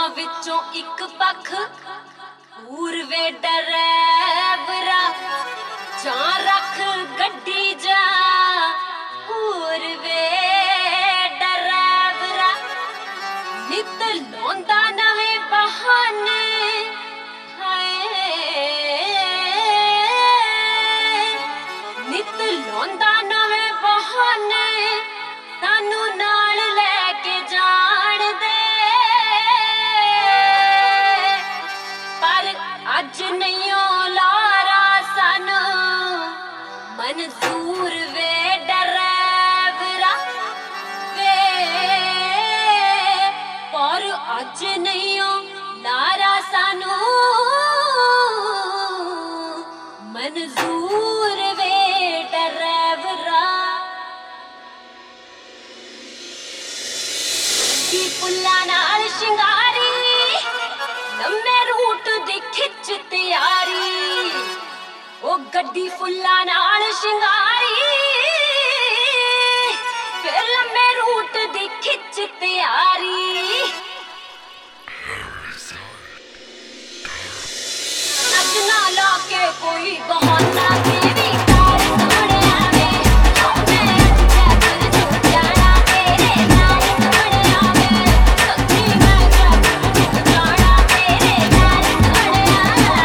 ਦੋਹਾਂ ਵਿੱਚੋਂ ਇੱਕ ਪੱਖ ਪੂਰਵੇ ਡਰਾਈਵਰਾ ਜਾਂ ਰੱਖ ਗੱਡੀ ਜਾ ਪੂਰਵੇ ਡਰਾਈਵਰਾ ਨਿਤ ਲਾਉਂਦਾ ਨਵੇਂ ਬਹਾਨੇ ਨਿਤ ਲਾਉਂਦਾ ਨਵੇਂ ਬਹਾਨੇ ਸਾਨੂੰ ਨਾਲ ਲੈ ਕੇ ਜਾਣ ਦੇ ਪਰ ਅੱਜ ਨਹੀਂ ਲਾਰਾ ਸਾਨੂੰ ਮਨਜ਼ੂਰ ਵੇ ਡਰਾਈਵਰਾ ਵੇ ਪਰ ਅੱਜ ਨਹੀਂ ਲਾਰਾ ਸਾਨੂੰ ਮਨਜ਼ੂਰ ਵੇ ਡਰਾਈਵਰਾ ਦੀ ਫੁੱਲਾਂ ਨਾਲ ਸ਼ਿੰਗਾਰੀ ਲੰਮੇ ਰੂਟ ਦੀ ਖਿੱਚ ਤਿਆਰੀ ਉਹ ਗੱਡੀ ਫੁੱਲਾਂ ਨਾਲ ਸ਼ਿੰਗਾਰੀ ਫਿਰ ਲੰਮੇ ਰੂਟ ਦੀ ਖਿੱਚ ਤਿਆਰੀ ਅੱਜ ਨਾ ਲਾ ਕੇ ਕੋਈ ਬਹਾਨਾ ਤੇਰੀ ਕਾਰ ਸੋਹਣਿਆ ਵੇ ਮੈਂ ਅੱਜ ਜੱਗ ਜਾਣਾ ਤੇਰੇ ਨਾਲ ਸੋਹਣਿਆ ਵੇ ਸੱਚੀ ਮੈਂ ਜੱਗ ਜਾਣਾ ਤੇਰੇ ਨਾਲ ਸੋਹਣਿਆ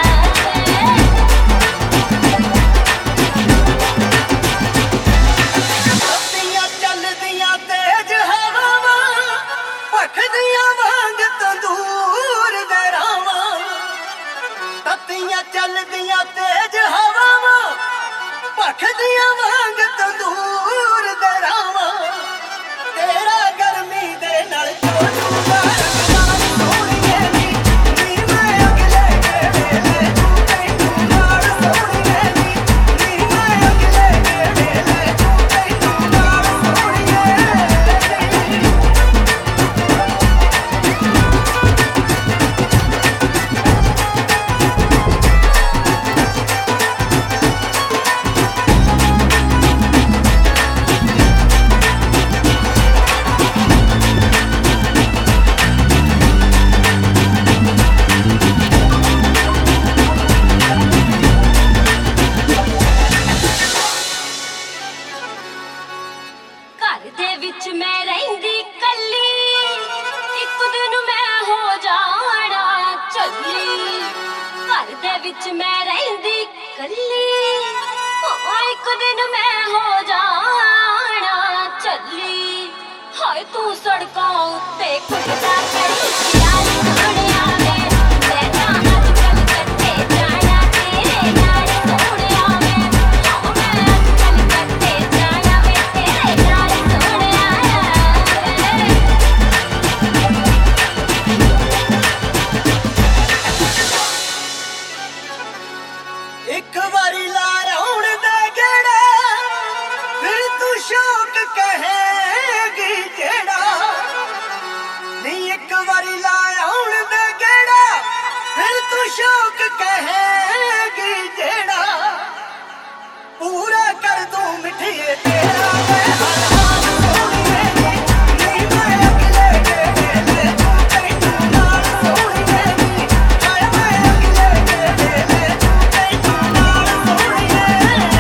ਤੱਤੀਆਂ ਚੱਲਦੀਆਂ ਤੇਜ਼ ਹਵਾਵਾਂ ਭਖਦੀਆਂ ਵਾਂਗ ਤੰਦੂਰ ਦੇ ਰਾਵਾਂ ਤੱਤੀਆਂ ਚੱਲਦੀਆਂ ਤੇਜ਼ ਹਵਾਵਾਂ ਭਖਦੀਆਂ ਵਾਂਗ ਤੰਦੂਰ ਦੇ ਰਾਵਾਂ ਤੇਰਾ ਗਰਮੀ ਦੇ ਨਾਲ ਚੋਲੂਗਾ ਰੰਗਦਾਰ ਸੋਹਣੀਏ ਨੀ ਮੈਂ ਅਗਲੇ ਵੇਲੇ ਤੂੰ ਤੈਨੂੰ ਨਾਲ ਸੋਹਣੀਏ ਨੀ ਮੈਂ ਅਗਲੇ ਵੇਲੇ ਤੂੰ ਤੈਨੂੰ ਨਾਲ ਸੋਹਣੀਏ ਘਰ ਦੇ ਵਿੱਚ ਮੈਂ ਰਹਿੰਦੀ ਕੱਲੀ ਇੱਕ ਦਿਨ ਮੈਂ ਹੋ ਜਾਣਾ ਚੱਲੀ ਘਰ ਦੇ ਵਿੱਚ ਮੈਂ ਰਹਿੰਦੀ ਕੱਲੀ ਇੱਕ ਦਿਨ ਮੈਂ ਹੋ ਜਾਣਾ ਚੱਲੀ ਹਾਏ ਤੂੰ ਸੜਕਾਂ ਉੱਤੇ ਕੁੱਟਦਾ ਕਰੀ ਯਾਰ ਸੋਹਣਿਆ ਵੇ ਮੈਂ ਤਾਂ ਅੱਜ ਕੱਲ ਕੱਟੇ ਜਾਣਾ ਤੇਰੇ ਨਾਲ ਸੋਹਣਿਆ ਵੇ ਮੈਂ ਅੱਜ ਕੱਲ ਕੱਟੇ ਜਾਣਾ ਵੇ ਤੇਰੇ ਨਾਲ ਸੋਹਣਿਆ ਵੇ ਇੱਕ ਵਾਰੀ ਲਾ ਰੌਣ ਦੇ ਗੇੜਾ ਫਿਰ ਤੂੰ ਸ਼ੌਕ ਕਹੇਗੀ ਜਿਹੜਾ ਨਹੀਂ ਇੱਕ ਵਾਰੀ ਲਾ ਰੌਣ ਦੇ ਗੇੜਾ ਫਿਰ ਤੂੰ ਸ਼ੌਕ ਕਹੇਗੀ ਜਿਹੜਾ ਪੂਰਾ ਕਰ ਦੂੰ ਮਿੱਠੀਏ ਤੇਰਾ ਮੈਂ ਹਰ ਹਾਲ ਸੋਹਣੀਏ ਨੀ ਮੈਂ ਅਗਲੇ ਵੇਲੇ ਤੂੰ ਤੈਨੂੰ ਨਾਲ ਸੋਹਣੀਏ ਨੀ ਹਾਏ ਮੈਂ ਅਗਲੇ ਵੇਲੇ ਤੂੰ ਤੈਨੂੰ ਨਾਲ ਸੋਹਣੀਏ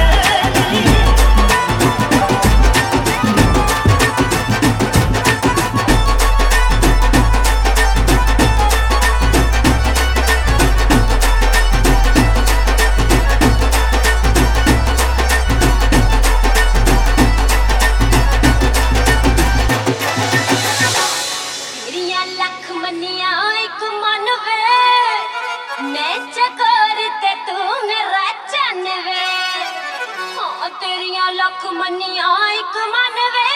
ਤੇਰੀਆਂ ਲੱਖ ਮੰਨੀਆਂ ਇੱਕ ਮਨ ਵੇ ਮੈਂ ਚਕੋਰ ਤੇ ਤੂੰ ਮੇਰਾ ਚੰਨ ਵੇ ਹਾਂ ਤੇਰੀਆਂ ਲੱਖ ਮੰਨੀਆਂ ਇੱਕ ਮਨ ਵੇ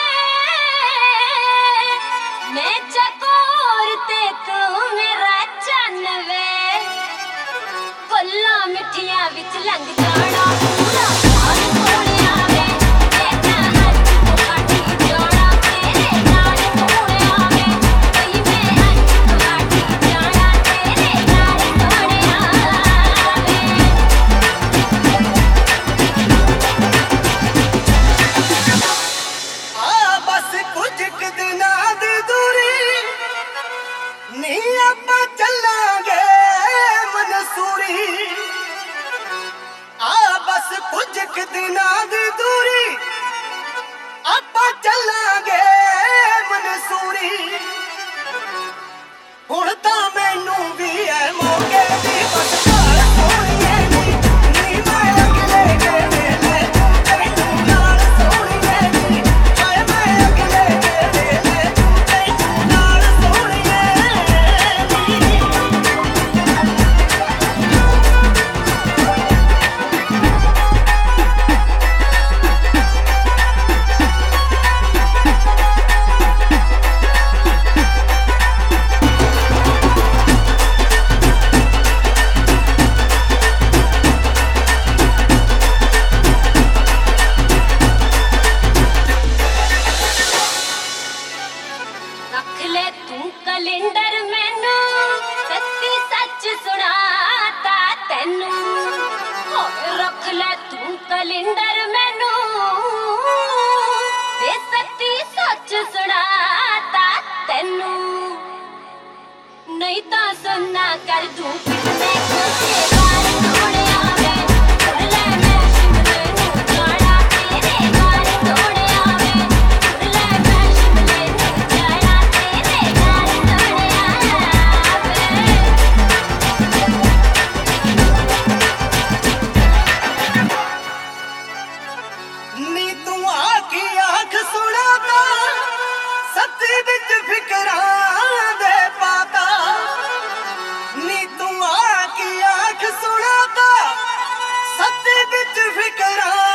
ਮੈਂ ਚਕੋਰ ਤੇ ਤੂੰ ਮੇਰਾ ਚੰਨ ਵੇ ਗੱਲਾਂ ਮਿੱਠੀਆਂ ਵਿੱਚ ਲੰਘ ਜਾਣਾ ਪੂਰਾ ਸਾਲ ਸੋਹਣਿਆ ਵੇ ਮੈਂ ਤਾਂ ਅੱਜ ਤੁਹਾਡੀ ਜਾਣਾ ਤੇਰੇ ਨਾਲ ਸੋਹਣਿਆ ਵੇ ਬਈ ਮੈਂ ਅੱਜ ਤੁਹਾਡੀ ਜਾਣਾ ਤੇਰੇ ਨਾਲ ਸੋਹਣਿਆ ਵੇ ਆ ਬਸ ਕੁਝ ਕੁ ਦਿਨਾਂ ਦੀ ਦੂਰੀ ਨੀ ਆਪਾਂ कुछ दिनां दी दूरी आपां चलांगे मनसूरी हुण तां मैनू भी है मौके दी बस घाल सोहणीए नी मैं अगले वेले तैनू नाल सोहणीए नी हाय मैं अगले वेले तैनू नाल सोहणीए नी रख ले तू कैलेंडर मैनू सच्ची सच सुनाता तेनू होवे रख ले तू कैलेंडर मैनू ते सच्ची सच सुनाता तेनू नहीं तां सुनना कर दूं कितने कोसे बार तोड़िया वे सुन ले मैं शिमले नू जाना तेरे गाल तोड़िया वे सुन ले मैं शिमले नू जाना तेरे गाल तोड़िया वे नी तू आखी आख सुनाता सत्ती विच फिकरां दे पाता नी तू आखी आख सुनाता सत्ती विच फिकरां